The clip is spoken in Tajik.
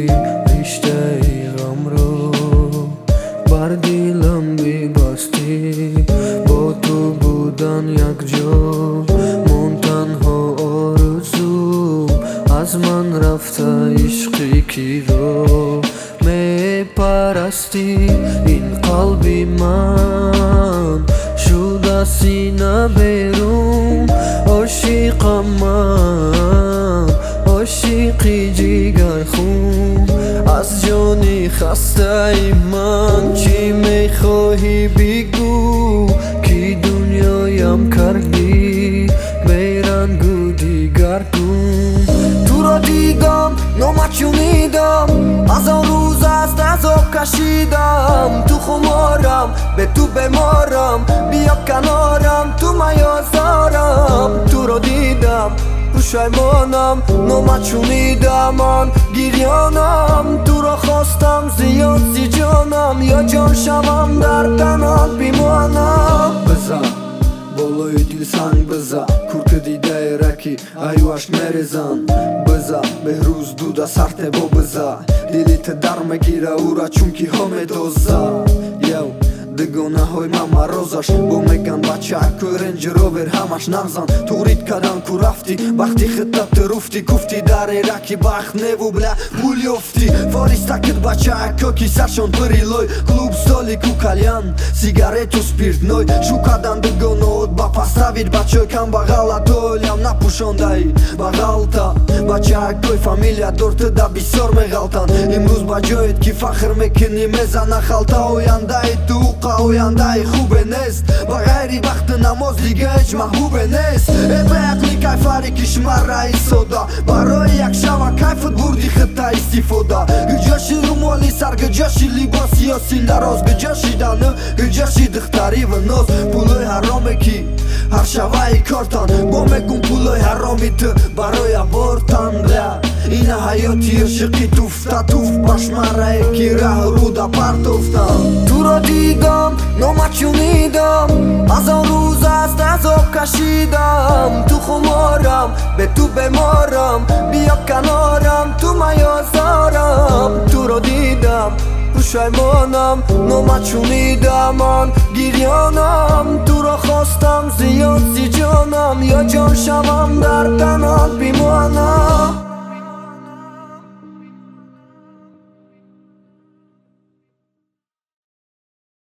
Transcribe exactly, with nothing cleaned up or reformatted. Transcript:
رفتی رشته غم رو بر دلم ببستی با تو بودن یک جا من تنها آرزو از من رفته عشقی کی رو می پرستی این قلبی من شده سینه بیرون عاشقم من عاشقی جگر خون از جانی خسته ای من چی میخواهی بگو کی دنیایم کردی بیرنگو دیگر کن تو را دیدم نامچونیدم از آن روز است عذاب کشیدم تو خمارم به تو بمارم بیا کنارم تو میازارم تو را دیدم پشیمانم نامچونیدم آن گریانم تو را خواستم زیاد زی جانم یا جان شوم در تنات بیمانم بزن بالای دل سنگ بزن کورک دیده رکی ایوش میریزن بزن به روز دودا سرت با بزن دلیت در مگیره او را چونکی ها میدوزه یو دگانه های من مرازش با میگن بچه اکوی رنج روور همش نغزن تغرید کردن کو رفتی وقتی خطت رفتی گفتی در رکی بخت نیو بله پول یافتی فاریستکت بچه اکو کی سرشان پریلوی کلوب سالی کو کلیان سیگارت و سپیرت نوی شو کردن دگانه هود با پستوید بچه کم بغل دولیم نپوشانده ای بغل تا بچه اکوی فامیلیا دورت دا بسیار میغلطن امروز با جایت کی فخر میکنی میزنه خلطه آینده ای تو آینده ای خوبه نیست با غیری وقت نماز دیگه هیچ محبوبه نیست ای به عقلی کیفاری کشمر رئیس صدا برای یک شب کیفت بردی خطه استفاده گجاشی رومالی سر گجاشی لباس یا سیلدراز گجاشی دانه گجاشی دختری و ناز پولای حرامه کی هر شبه کارتان با میکن پولای حرامی تو برای بارتان بله این حیاتی عشقی توفته توف پشمره کی ره رو دا پرتوفتم تو را دیدم نامچونیدم از آن روز است عذاب کشیدم تو خمارم به تو بمارم بیا کنارم تو میازارم تو را دیدم پشیمانم نامچونیدم آن گریانم تو را خواستم زیاد زی جانم یا جان شوم در تنات بیمانم